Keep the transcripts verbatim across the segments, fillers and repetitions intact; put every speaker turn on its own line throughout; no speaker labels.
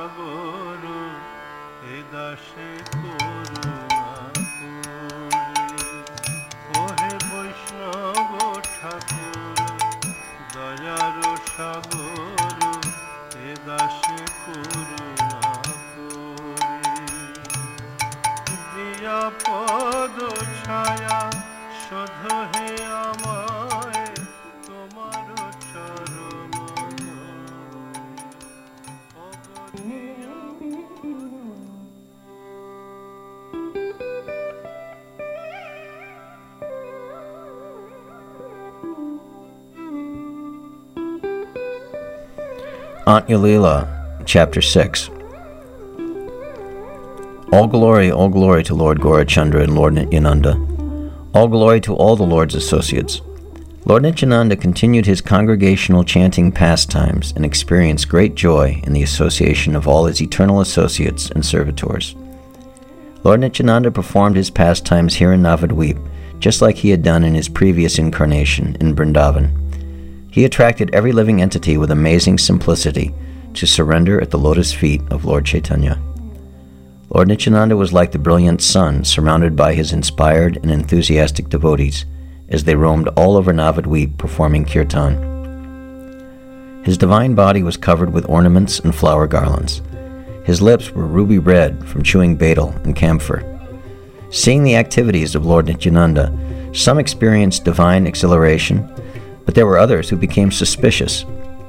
সাগর এ দাসে করুণা করে। ওহে বৈষ্ণব ঠাকুর দয়ার সাগর এ দাসে করুণা করে। দিয়া পদ ছায়া শোধ হে আমায় তোমার চরণ।
Antya Lila, Chapter six. All glory, all glory to Lord Gaurachandra and Lord Nityananda. All glory to all the Lord's associates. Lord Nityananda continued his congregational chanting pastimes and experienced great joy in the association of all his eternal associates and servitors. Lord Nityananda performed his pastimes here in Navadvip, just like he had done in his previous incarnation in Vrindavan. He attracted every living entity with amazing simplicity to surrender at the lotus feet of Lord Chaitanya. Lord Nityananda was like the brilliant sun surrounded by his inspired and enthusiastic devotees as they roamed all over Navadvip performing kirtan. His divine body was covered with ornaments and flower garlands. His lips were ruby red from chewing betel and camphor. Seeing the activities of Lord Nityananda, some experienced divine exhilaration, but there were others who became suspicious.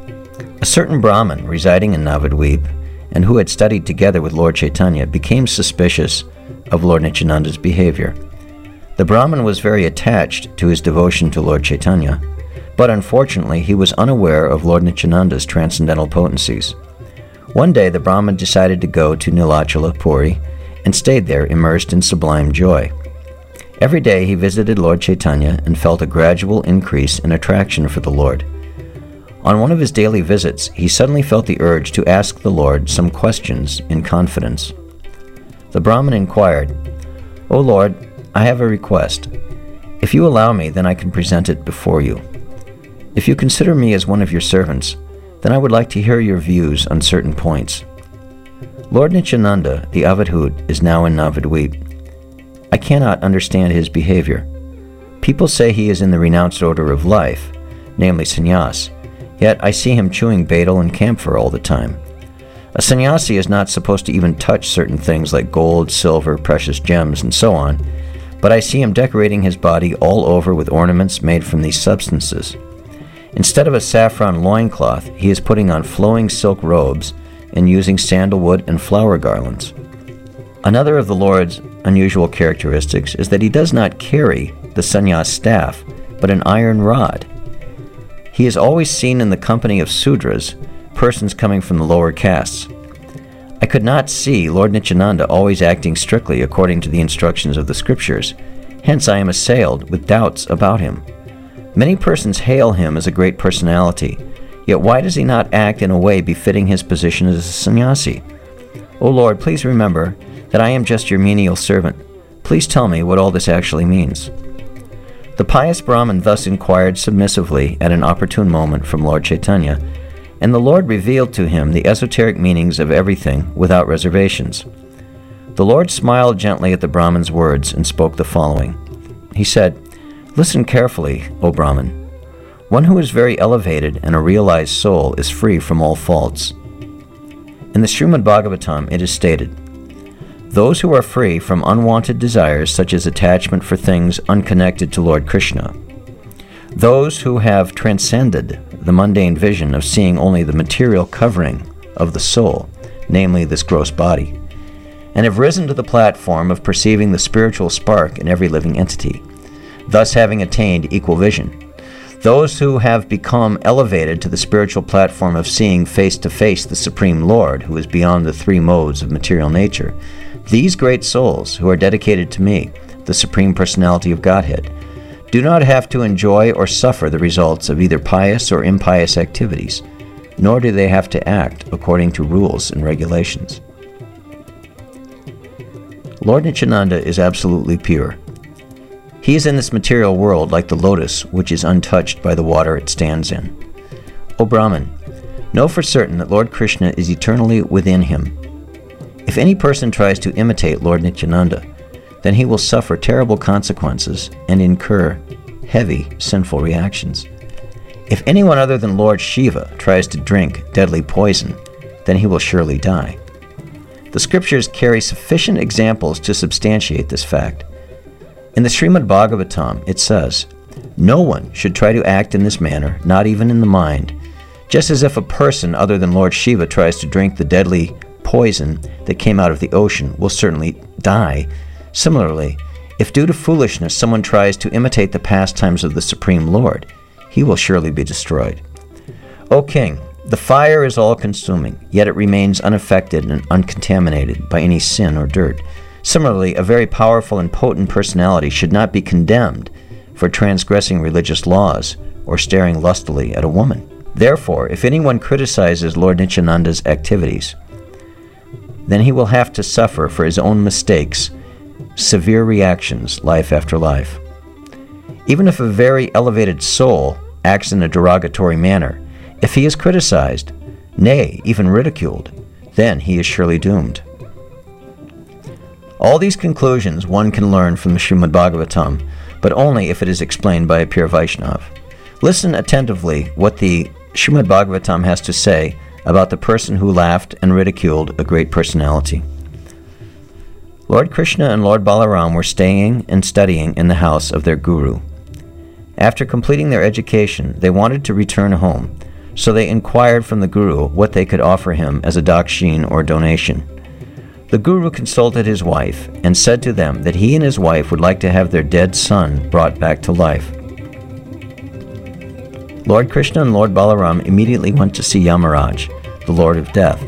A certain Brahmin residing in Navadvip and who had studied together with Lord Chaitanya became suspicious of Lord Nityananda's behavior. The Brahmin was very attached to his devotion to Lord Chaitanya, but unfortunately he was unaware of Lord Nityananda's transcendental potencies. One day the Brahmin decided to go to Nilachala Puri and stayed there immersed in sublime joy. Every day he visited Lord Chaitanya and felt a gradual increase in attraction for the Lord. On one of his daily visits, he suddenly felt the urge to ask the Lord some questions in confidence. The Brahmin inquired, "O Lord, I have a request. If you allow me, then I can present it before you. If you consider me as one of your servants, then I would like to hear your views on certain points." Lord Nityananda, the Avadhut, is now in Navadvip. I cannot understand his behavior. People say he is in the renounced order of life, namely sannyas, yet I see him chewing betel and camphor all the time. A sannyasi is not supposed to even touch certain things like gold, silver, precious gems, and so on, but I see him decorating his body all over with ornaments made from these substances. Instead of a saffron loincloth, he is putting on flowing silk robes and using sandalwood and flower garlands. Another of the Lord's unusual characteristics is that he does not carry the sannyas staff, but an iron rod. He is always seen in the company of Sudras, persons coming from the lower castes. I could not see Lord Nityananda always acting strictly according to the instructions of the scriptures, hence I am assailed with doubts about him. Many persons hail him as a great personality, yet why does he not act in a way befitting his position as a sannyasi? O Lord, please remember that I am just your menial servant. Please tell me what all this actually means. The pious Brahmin thus inquired submissively at an opportune moment from Lord Chaitanya, and the Lord revealed to him the esoteric meanings of everything without reservations. The Lord smiled gently at the Brahmin's words and spoke the following. He said, "Listen carefully, O Brahmin. One who is very elevated and a realized soul is free from all faults. In the Srimad Bhagavatam it is stated, those who are free from unwanted desires such as attachment for things unconnected to Lord Krishna, those who have transcended the mundane vision of seeing only the material covering of the soul, namely this gross body, and have risen to the platform of perceiving the spiritual spark in every living entity, thus having attained equal vision, those who have become elevated to the spiritual platform of seeing face to face the Supreme Lord who is beyond the three modes of material nature, these great souls who are dedicated to me, the Supreme Personality of Godhead, do not have to enjoy or suffer the results of either pious or impious activities, nor do they have to act according to rules and regulations. Lord Nityananda is absolutely pure. He is in this material world like the lotus which is untouched by the water it stands in. O Brahman, Know for certain that Lord Krishna is eternally within him. If any person tries to imitate Lord Nityananda, then he will suffer terrible consequences and incur heavy sinful reactions. If anyone other than Lord Shiva tries to drink deadly poison, then he will surely die. The scriptures carry sufficient examples to substantiate this fact. In the Srimad Bhagavatam, it says, "No one should try to act in this manner, not even in the mind. Just as if a person other than Lord Shiva tries to drink the deadly poison that came out of the ocean, will certainly die. Similarly, if due to foolishness someone tries to imitate the pastimes of the Supreme Lord, he will surely be destroyed. O King, the fire is all-consuming, yet it remains unaffected and uncontaminated by any sin or dirt. Similarly, a very powerful and potent personality should not be condemned for transgressing religious laws or staring lustily at a woman. Therefore, if anyone criticizes Lord Nityananda's activities, then he will have to suffer for his own mistakes severe reactions life after life. Even if a very elevated soul acts in a derogatory manner, if he is criticized, nay, even ridiculed, then he is surely doomed." All these conclusions one can learn from the Srimad Bhagavatam, but only if it is explained by a pure Vaishnava. Listen attentively what the Srimad Bhagavatam has to say about the person who laughed and ridiculed a great personality. Lord Krishna and Lord Balaram were staying and studying in the house of their guru. After completing their education, they wanted to return home, so they inquired from the guru what they could offer him as a dakshin or donation. The guru consulted his wife and said to them that he and his wife would like to have their dead son brought back to life. Lord Krishna and Lord Balaram immediately went to see Yamaraj, the Lord of Death.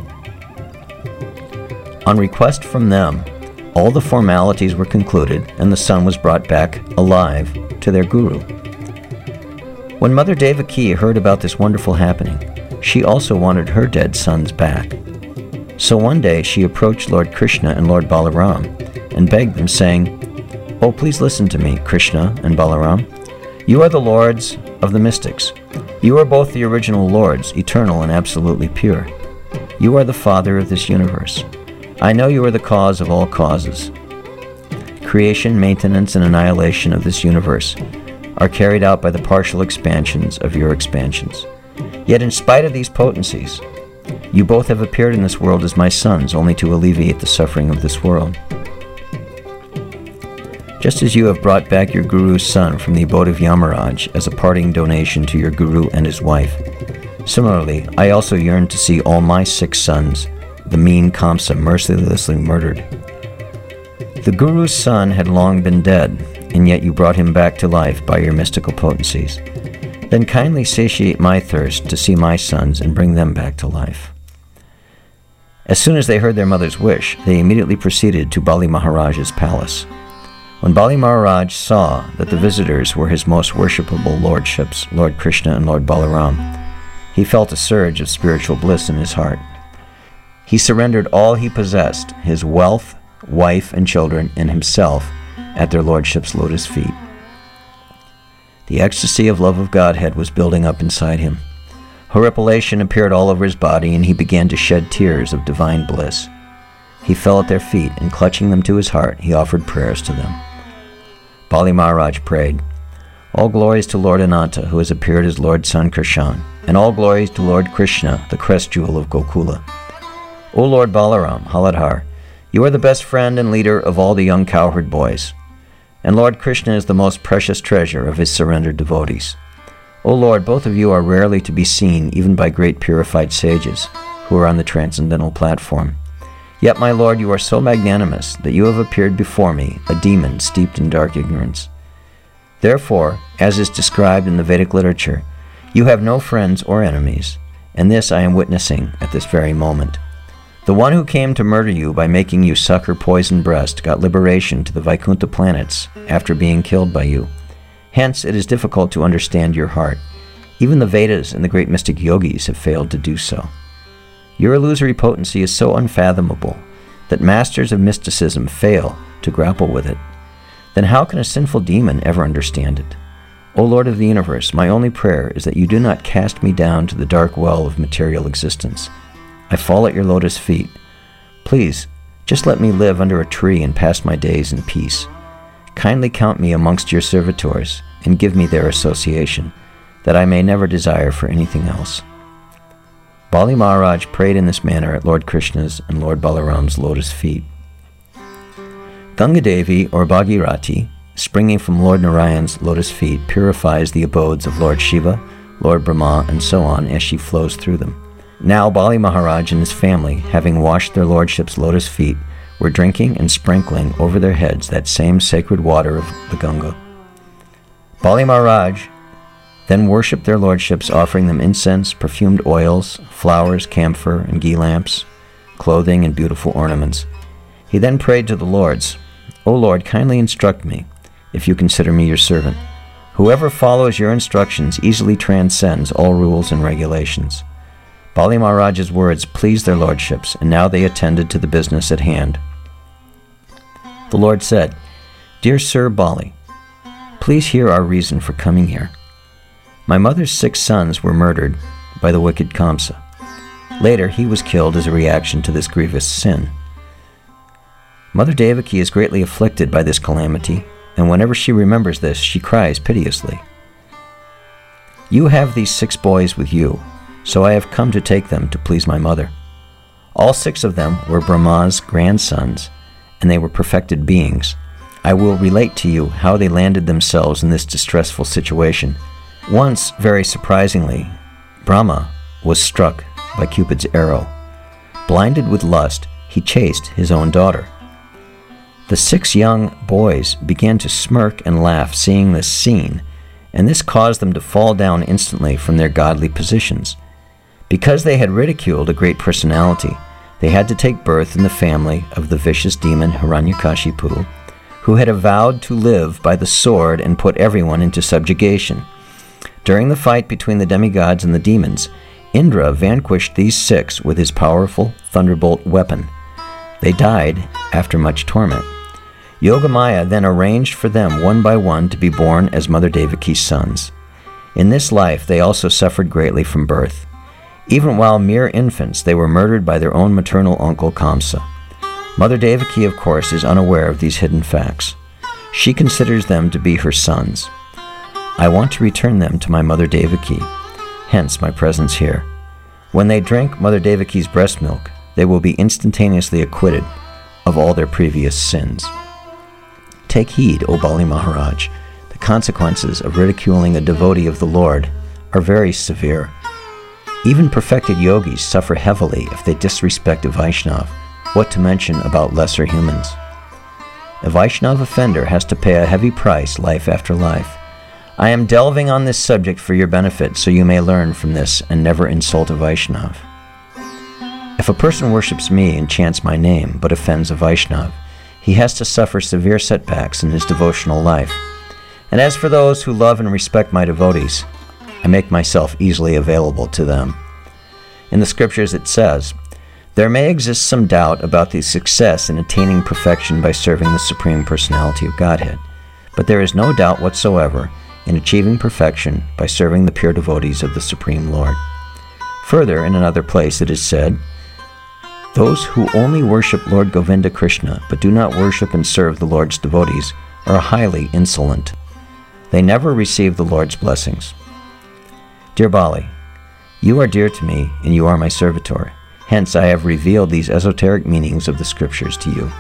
On request from them, all the formalities were concluded and the son was brought back alive to their guru. When Mother Devaki heard about this wonderful happening, she also wanted her dead sons back. So one day she approached Lord Krishna and Lord Balaram and begged them, saying, "Oh, please listen to me, Krishna and Balaram. You are the lords of the mystics. You are both the original lords, eternal and absolutely pure. You are the father of this universe. I know you are the cause of all causes. Creation, maintenance, and annihilation of this universe are carried out by the partial expansions of your expansions. Yet in spite of these potencies, you both have appeared in this world as my sons, only to alleviate the suffering of this world. Just as you have brought back your guru's son from the abode of Yamaraj as a parting donation to your guru and his wife, similarly, I also yearn to see all my six sons, the mean Kamsa, mercilessly murdered. The guru's son had long been dead, and yet you brought him back to life by your mystical potencies. Then kindly satiate my thirst to see my sons and bring them back to life." As soon as they heard their mother's wish, they immediately proceeded to Bali Maharaj's palace. When Bali Maharaj saw that the visitors were his most worshipable lordships, Lord Krishna and Lord Balaram, he felt a surge of spiritual bliss in his heart. He surrendered all he possessed, his wealth, wife and children, and himself, at their lordship's lotus feet. The ecstasy of love of Godhead was building up inside him. Horripilation appeared all over his body, and he began to shed tears of divine bliss. He fell at their feet, and clutching them to his heart, he offered prayers to them. Bali Maharaj prayed, "All glories to Lord Ananta, who has appeared as Lord Sankrshan, and all glories to Lord Krishna, the crest jewel of Gokula. O Lord Balaram, Haladhar, you are the best friend and leader of all the young cowherd boys, and Lord Krishna is the most precious treasure of his surrendered devotees. O Lord, both of you are rarely to be seen even by great purified sages who are on the transcendental platform. Yet, my Lord, you are so magnanimous that you have appeared before me, a demon steeped in dark ignorance. Therefore, as is described in the Vedic literature, you have no friends or enemies, and this I am witnessing at this very moment. The one who came to murder you by making you suck her poisoned breast got liberation to the Vaikuntha planets after being killed by you. Hence, it is difficult to understand your heart. Even the Vedas and the great mystic yogis have failed to do so. Your illusory potency is so unfathomable that masters of mysticism fail to grapple with it. Then how can a sinful demon ever understand it? O Lord of the universe, my only prayer is that you do not cast me down to the dark well of material existence. I fall at your lotus feet. Please, just let me live under a tree and pass my days in peace. Kindly count me amongst your servitors and give me their association, that I may never desire for anything else. Bali Maharaj prayed in this manner at Lord Krishna's and Lord Balaram's lotus feet. Ganga Devi, or Bhagirati, springing from Lord Narayan's lotus feet, purifies the abodes of Lord Shiva, Lord Brahma, and so on as she flows through them. Now Bali Maharaj and his family, having washed their lordship's lotus feet, were drinking and sprinkling over their heads that same sacred water of the Ganga. Bali Maharaj then worshipped their lordships, offering them incense, perfumed oils, flowers, camphor, and ghee lamps, clothing, and beautiful ornaments. He then prayed to the lords, O Lord, kindly instruct me, if you consider me your servant. Whoever follows your instructions easily transcends all rules and regulations. Bali Maharaj's words pleased their lordships, and now they attended to the business at hand. The Lord said, Dear Sir Bali, please hear our reason for coming here. My mother's six sons were murdered by the wicked Kamsa. Later, he was killed as a reaction to this grievous sin. Mother Devaki is greatly afflicted by this calamity, and whenever she remembers this, she cries piteously. You have these six boys with you, so I have come to take them to please my mother. All six of them were Brahma's grandsons, and they were perfected beings. I will relate to you how they landed themselves in this distressful situation. Once, very surprisingly, Brahma was struck by Cupid's arrow. Blinded with lust, he chased his own daughter. The six young boys began to smirk and laugh seeing this scene, and this caused them to fall down instantly from their godly positions. Because they had ridiculed a great personality, they had to take birth in the family of the vicious demon Hiranyakashipu, who had vowed to live by the sword and put everyone into subjugation. During the fight between the demigods and the demons, Indra vanquished these six with his powerful thunderbolt weapon. They died after much torment. Yogamaya then arranged for them one by one to be born as Mother Devaki's sons. In this life, they also suffered greatly from birth. Even while mere infants, they were murdered by their own maternal uncle Kamsa. Mother Devaki, of course, is unaware of these hidden facts. She considers them to be her sons. I want to return them to my Mother Devaki, hence my presence here. When they drink Mother Devaki's breast milk, they will be instantaneously acquitted of all their previous sins. Take heed, O Bali Maharaj. The consequences of ridiculing a devotee of the Lord are very severe. Even perfected yogis suffer heavily if they disrespect a Vaishnav, what to mention about lesser humans. A Vaishnav offender has to pay a heavy price life after life. I am delving on this subject for your benefit so you may learn from this and never insult a Vaishnav. If a person worships me and chants my name but offends a Vaishnav, he has to suffer severe setbacks in his devotional life. And as for those who love and respect my devotees, I make myself easily available to them. In the scriptures it says, there may exist some doubt about the success in attaining perfection by serving the Supreme Personality of Godhead, but there is no doubt whatsoever in achieving perfection by serving the pure devotees of the Supreme Lord. Further, in another place it is said, those who only worship Lord Govinda Krishna but do not worship and serve the Lord's devotees are highly insolent. They never receive the Lord's blessings. Dear Bali, you are dear to me and you are my servitor. Hence I have revealed these esoteric meanings of the scriptures to you.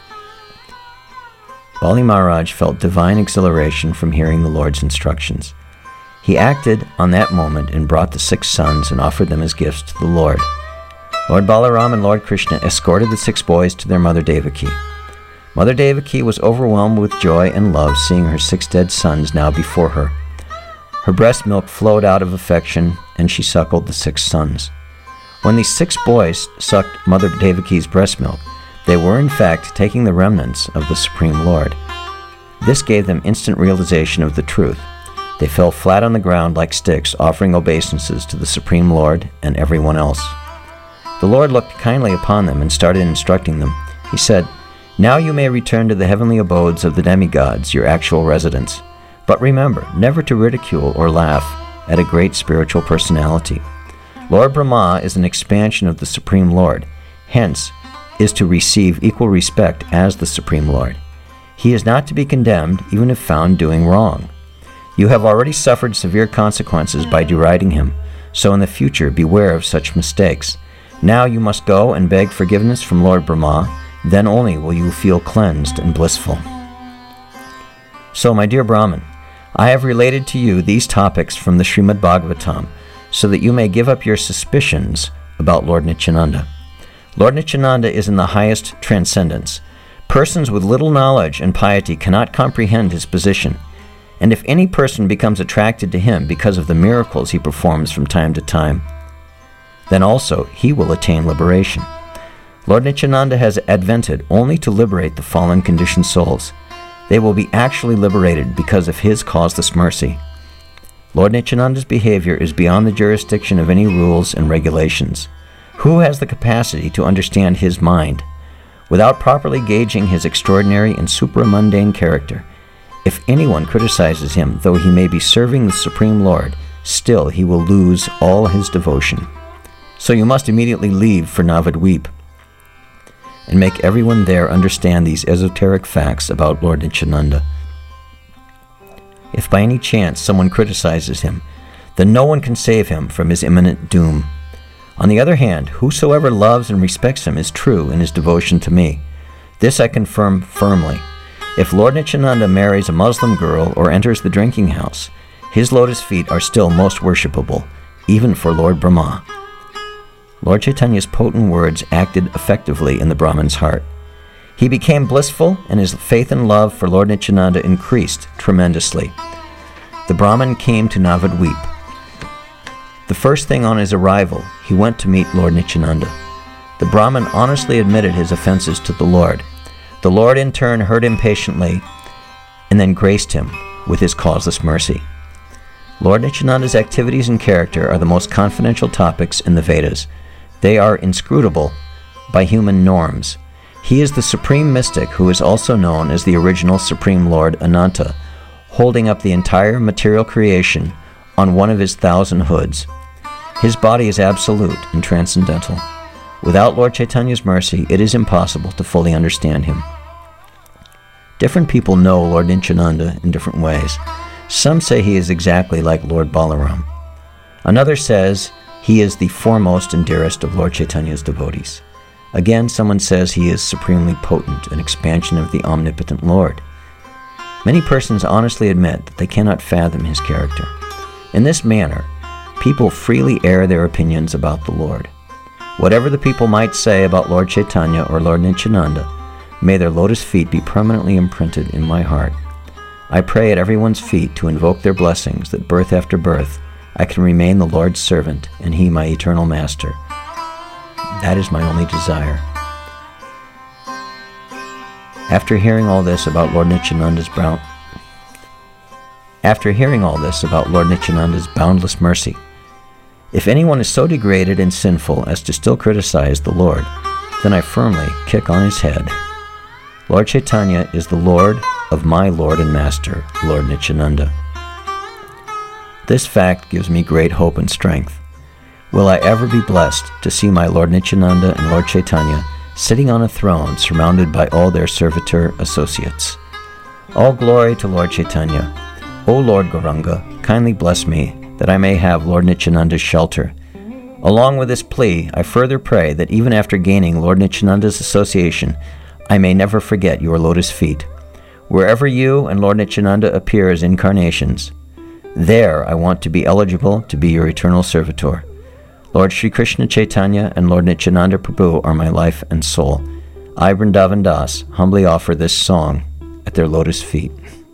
Bali Maharaj felt divine exhilaration from hearing the Lord's instructions. He acted on that moment and brought the six sons and offered them as gifts to the Lord. Lord Balaram and Lord Krishna escorted the six boys to their mother Devaki. Mother Devaki was overwhelmed with joy and love seeing her six dead sons now before her. Her breast milk flowed out of affection, and she suckled the six sons. When these six boys sucked Mother Devaki's breast milk, they were in fact taking the remnants of the Supreme Lord. This gave them instant realization of the truth. They fell flat on the ground like sticks, offering obeisances to the Supreme Lord and everyone else. The Lord looked kindly upon them and started instructing them. He said, now you may return to the heavenly abodes of the demigods, your actual residence. But remember, never to ridicule or laugh at a great spiritual personality. Lord Brahma is an expansion of the Supreme Lord, hence is to receive equal respect as the Supreme Lord. He is not to be condemned even if found doing wrong. You have already suffered severe consequences by deriding him, so in the future beware of such mistakes. Now you must go and beg forgiveness from Lord Brahma, then only will you feel cleansed and blissful. So, my dear Brahmin, I have related to you these topics from the Srimad Bhagavatam, so that you may give up your suspicions about Lord Nityananda. Lord Nityananda is in the highest transcendence. Persons with little knowledge and piety cannot comprehend his position, and if any person becomes attracted to him because of the miracles he performs from time to time, then also he will attain liberation. Lord Nityananda has advented only to liberate the fallen conditioned souls. They will be actually liberated because of his causeless mercy. Lord Nityananda's behavior is beyond the jurisdiction of any rules and regulations. Who has the capacity to understand his mind? Without properly gauging his extraordinary and supramundane character, if anyone criticizes him, though he may be serving the Supreme Lord, still he will lose all his devotion. So you must immediately leave for Navadvip and make everyone there understand these esoteric facts about Lord Nityananda. If by any chance someone criticizes him, then no one can save him from his imminent doom. On the other hand, whosoever loves and respects him is true in his devotion to me. This I confirm firmly. If Lord Nityananda marries a Muslim girl or enters the drinking house, his lotus feet are still most worshipable, even for Lord Brahma. Lord Chaitanya's potent words acted effectively in the Brahmin's heart. He became blissful, and his faith and love for Lord Nityananda increased tremendously. The Brahmin came to Navadvip. The first thing on his arrival, he went to meet Lord Nityananda. The Brahmin honestly admitted his offenses to the Lord. The Lord in turn heard him patiently and then graced him with his causeless mercy. Lord Nityananda's activities and character are the most confidential topics in the Vedas. They are inscrutable by human norms. He is the supreme mystic who is also known as the original Supreme Lord Ananta, holding up the entire material creation on one of his thousand hoods. His body is absolute and transcendental. Without Lord Chaitanya's mercy, it is impossible to fully understand him. Different people know Lord Nityananda in different ways. Some say he is exactly like Lord Balaram. Another says he is the foremost and dearest of Lord Chaitanya's devotees. Again, someone says he is supremely potent, an expansion of the omnipotent Lord. Many persons honestly admit that they cannot fathom his character. In this manner, people freely air their opinions about the Lord. Whatever the people might say about Lord Chaitanya or Lord Nityananda, may their lotus feet be permanently imprinted in my heart. I pray at everyone's feet to invoke their blessings, that birth after birth I can remain the Lord's servant and he my eternal master. That is my only desire. After hearing all this about Lord Nityananda's brown, After hearing all this about Lord Nityananda's boundless mercy, if anyone is so degraded and sinful as to still criticize the Lord, then I firmly kick on his head. Lord Chaitanya is the Lord of my Lord and Master, Lord Nityananda. This fact gives me great hope and strength. Will I ever be blessed to see my Lord Nityananda and Lord Chaitanya sitting on a throne surrounded by all their servitor associates? All glory to Lord Chaitanya. O Lord Gauranga, kindly bless me that I may have Lord Nityananda's shelter. Along with this plea, I further pray that even after gaining Lord Nityananda's association, I may never forget your lotus feet. Wherever you and Lord Nityananda appear as incarnations, there I want to be eligible to be your eternal servitor. Lord Sri Krishna Chaitanya and Lord Nityananda Prabhu are my life and soul. I, Vrindavan Das, humbly offer this song at their lotus feet.